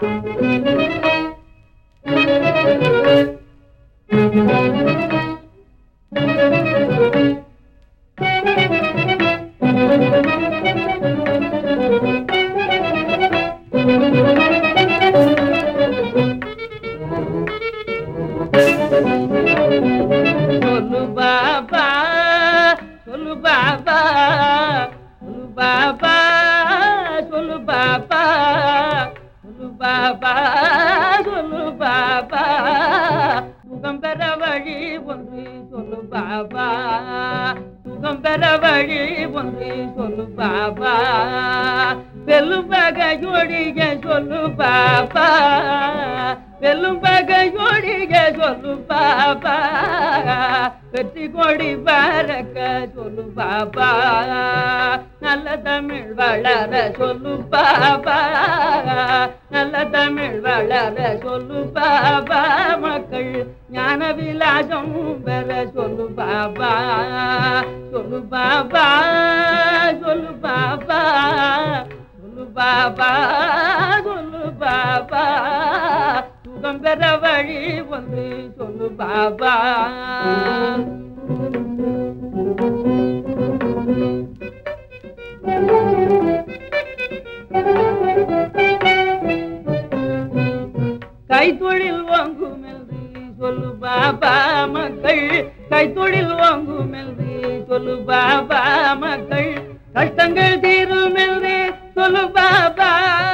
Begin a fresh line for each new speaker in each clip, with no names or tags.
வெற்றி கொடி பறக்க சொல்லு பாபா, நல்ல தமிழ் வளர சொல்லு பாபா, நல்ல தமிழ் வளர சொல்லு பாபா, மக்கள் ஞான விலாசம் பெற சொல்லு பாபா, சொல்லு பாபா, சொல்லு பாபா, சொல்லு பாபா, சொல்லு பாபா, சுகம் பெற வழி வந்து சொல்லு பாபா. கைத்தொழில் வாங்கும் என்று சொல்லு பாபா, மக்கள் கைத்தொழில் வாங்கும் என்று சொல்லு பாபா, மக்கள் கஷ்டங்கள் தீரும் என்று சொல்லு பாபா,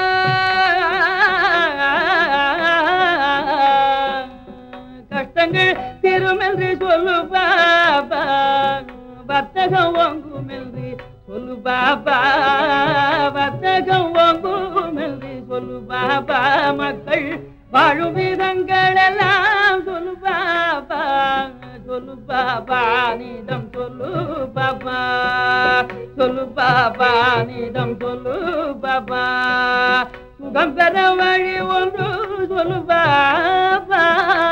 கஷ்டங்கள் தீரும் என்று சொல்லு பாபா, வர்த்தகம் வாங்கும் என்று சொல்லு பாபா, வர்த்தகம் வாங்கும் என்று சொல்லு பாபா, மக்கள் வாழும் விதங்கள் எல்லாம் சொல்லு பாபா, சொல்லு பாபா, நீதம் சொல்லு பாபா, சொல்லு பாபா, நீதம் சொல்லு பாபா, சுகம் பெற வழி ஒன்று சொல்லு பாபா.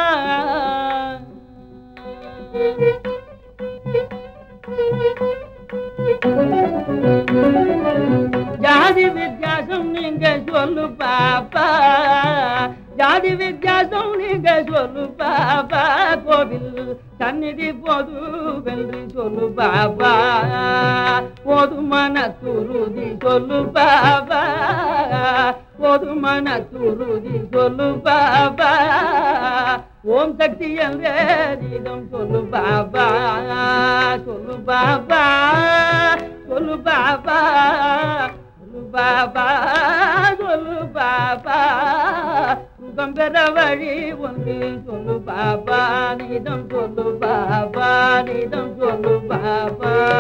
ஜாதி வித்தியாசம் நீங்க சொல்லு பாபா, ஜாதி வித்தியாசம் நீங்க சொல்லு பாபா, கோவில் சந்நிதி போது வென்று சொல்லு பாபா, போதுமான துருதி சொல்லு பாபா, போதுமான துருதி சொல்லு பாபா, ஓம் சக்தி என்ற கீதம் சொல்லு பாபா, சொல்லு பாபா, சொல்லு பாபா, சொல்லு பாபா, சொல்லு பாபா, சுகம் பெற வழி ஒன்று சொல்லு பாபா, நீதம் சொல்லு பாபா, நீதம் சொல்லு பாபா.